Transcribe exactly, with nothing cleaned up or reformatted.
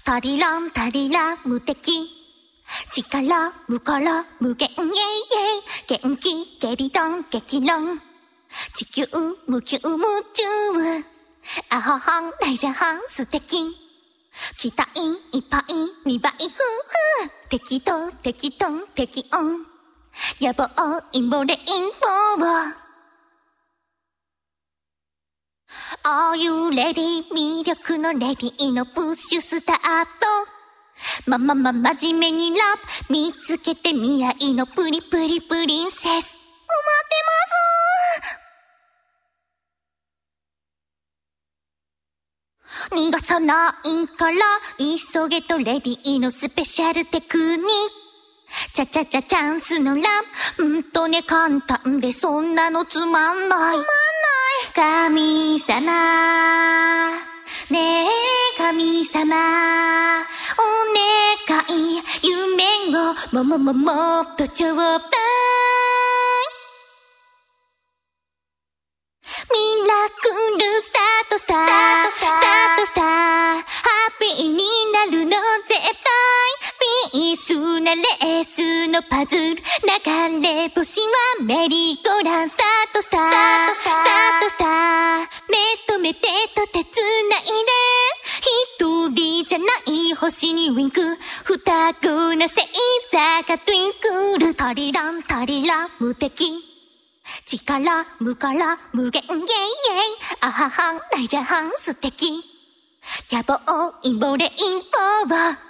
タリランタリラ無敵力無から無限イェイイェイ元気ゲリラン激論地球無休無中アホホン大ジャハン素敵期待いっぱいにばい夫婦適当適当適温野望陰謀レインボーAre you ready? 魅力のレディーのプッシュスタートままま真面目にラップ見つけて未来のプリプリプリンセス埋まってます逃がさないから急げとレディーのスペシャルテクニックチャチャチャチャンスのラップうんとね簡単でそんなのつまんないつまんない神様ねえ神様お願い夢をももももっとちょうだいミラクルスタートスタートスタートスターハッピーになるの絶対ピースなレースのパズル流れ星はメリーゴーランスタートスタートスタートスター目と目手と手つないで一人じゃない星にウィンク双子な星座がトゥインクルタリランタリラ無敵力無から無限イェイイェイアハハン大ジャハン素敵野望陰謀レインボー